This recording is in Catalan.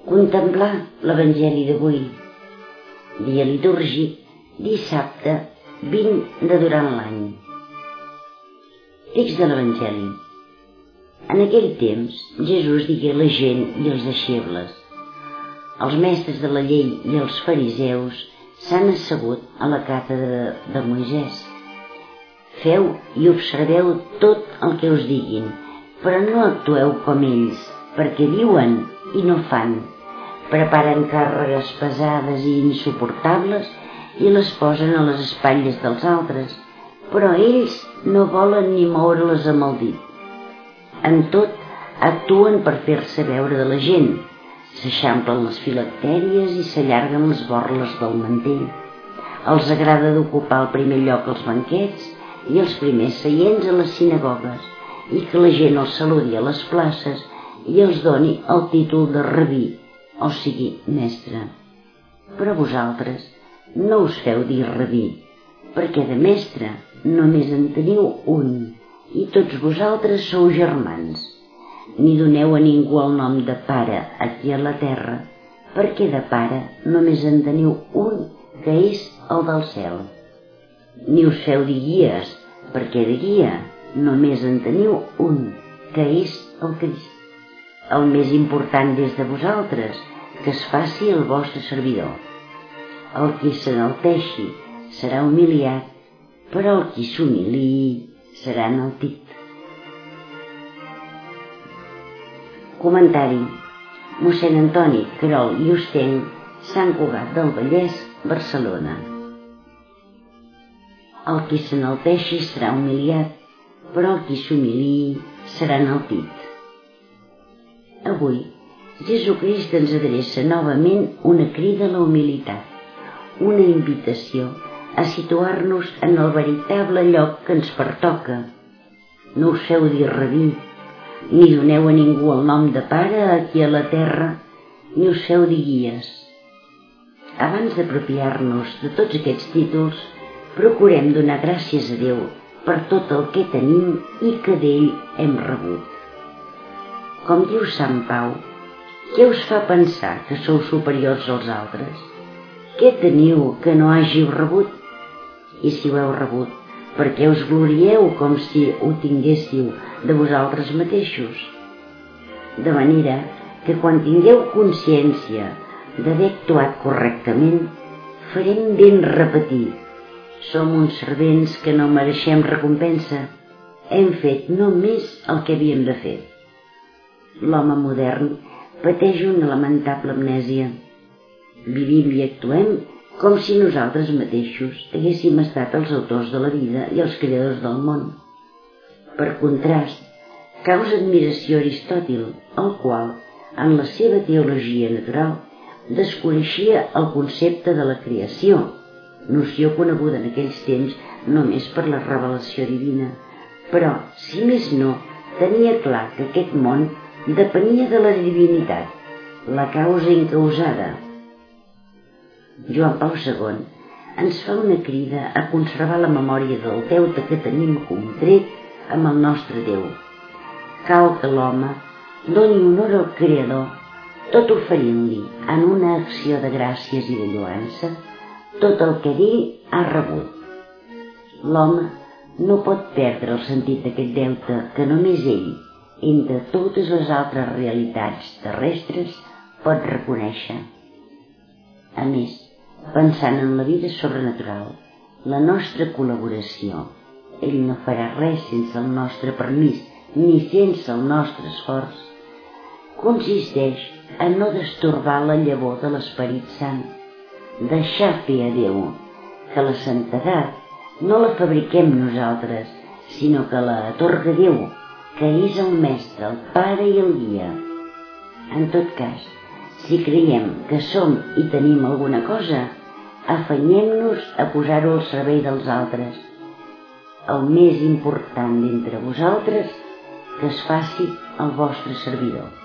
Contemplar l'Evangeli d'avui, dia litúrgic, dissabte 20 de durant l'any. Text de l'Evangeli. En aquell temps, Jesús digué a la gent i als deixebles: els mestres de la llei i els fariseus s'han assegut a la càtedra de Moisès. Feu i observeu tot el que us diguin, però no actueu com ells, perquè diuen i no fan. Preparen càrregues pesades i insuportables i les posen a les espatlles dels altres, però ells no volen ni moure-les amb el dit. En tot, actuen per fer-se veure de la gent, s'eixamplen les filactèries i s'allarguen les borles del mantell. Els agrada d'ocupar el primer lloc als banquets i els primers seients a les sinagogues, i que la gent els saludi a les places i els doni el títol de rabí, o sigui, mestre. Però vosaltres no us feu dir rabí, perquè de mestre només en teniu un, i tots vosaltres sou germans. Ni doneu a ningú el nom de pare aquí a la terra, perquè de pare només en teniu un, que és el del cel. Ni us feu dir guies, perquè de guia només en teniu un, que és el Crist. El més important des de vosaltres, que es faci el vostre servidor. El qui s'enalteixi serà humiliat, però el qui s'humiliï serà enaltit. Comentari: mossèn Antoni Querol i Ostenc, Sant Cugat del Vallès, Barcelona. El qui s'enalteixi serà humiliat, però el qui s'humiliï serà enaltit. Avui, Jesucrist ens adreça novament una crida a la humilitat, una invitació a situar-nos en el veritable lloc que ens pertoca. No us feu dir rabí, ni doneu a ningú el nom de pare aquí a la terra, ni us feu dir guies. Abans d'apropiar-nos de tots aquests títols, procurem donar gràcies a Déu per tot el que tenim i que d'ell hem rebut. Com diu Sant Pau, què us fa pensar que sou superiors als altres? Què teniu que no hàgiu rebut? I si ho heu rebut, per què us glorieu com si ho tinguéssiu de vosaltres mateixos? De manera que quan tingueu consciència d'haver actuat correctament, farem ben repetir: som uns servents que no mereixem recompensa, hem fet només el que havíem de fer. L'home modern pateix una lamentable amnèsia. Vivim i actuem com si nosaltres mateixos haguéssim estat els autors de la vida i els creadors del món. Per contrast, causa admiració Aristòtil, el qual, en la seva teologia natural, desconeixia el concepte de la creació, noció coneguda en aquells temps només per la revelació divina, però, si més no, tenia clar que aquest món depenia de la divinitat, la causa incausada. Joan Pau II ens fa una crida a conservar la memòria del deute que tenim contret amb el nostre Déu. Cal que l'home doni honor al Creador, tot oferint-li en una acció de gràcies i de lloança tot el que d'ell ha rebut. L'home no pot perdre el sentit d'aquest deute que només ell, entre totes les altres realitats terrestres, pot reconèixer. A més, pensant en la vida sobrenatural, la nostra col·laboració, ell no farà res sense el nostre permís ni sense el nostre esforç, consisteix en no destorbar la llavor de l'Esperit Sant, deixar fer a Déu, que la santedat no la fabriquem nosaltres, sinó que la atorga Déu, que és el mestre, el pare i el guia. En tot cas, si creiem que som i tenim alguna cosa, afanyem-nos a posar-ho al servei dels altres. El més important d'entre vosaltres, que es faci el vostre servidor.